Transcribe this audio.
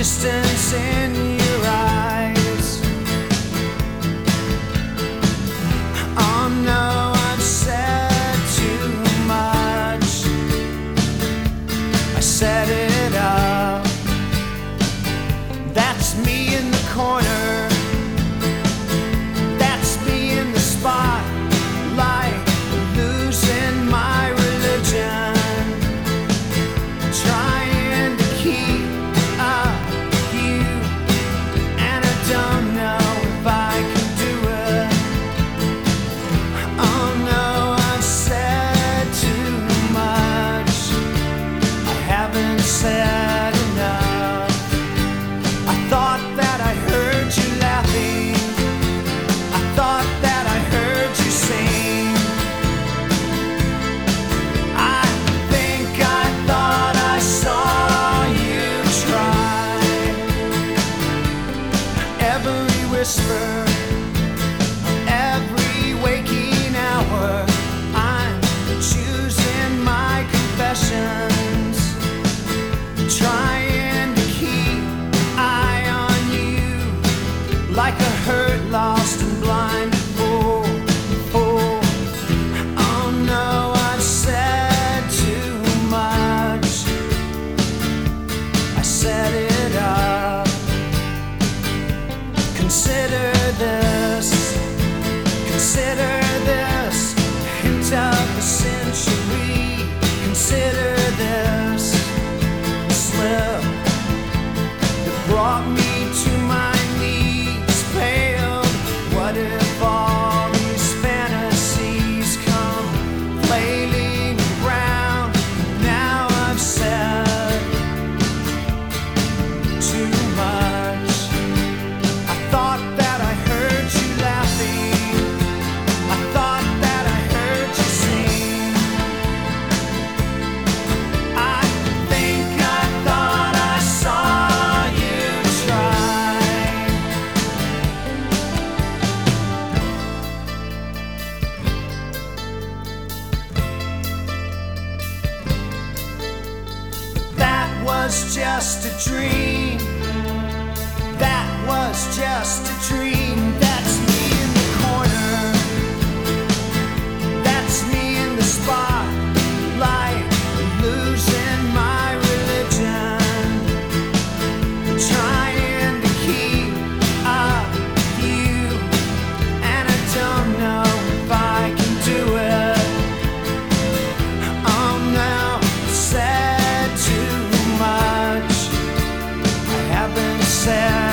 distance in your eyes. Oh no, I've said too much. I set it up. That's me in the corner. That's me in the spotlight, losing my religion, trying to keep up with you, and I don't know if I can do it. Oh no, I've said too much. I haven't said enough. I thought that I heard you laughing. I thought that I heard you sing. I think I thought I saw you try. Every whisper, every waking hour, I'm choosing my confessions, trying to keep eye on you, like a hurt, lost and blind fool. Oh no, I've said too much. I set it up. Consider this, consider this, hint of the century. Consider this slip that brought me to my knees, paled. What if all these fantasies come flailing around? Now I've said too much. I thought that I heard you laughing. I thought that I heard you sing. I think I thought I saw you try. That was just a dream. That was just a dream. That's me in the corner. That's me in the spotlight, losing my religion, trying to keep up with you, and I don't know if I can do it. Oh no, I've said too much. I haven't said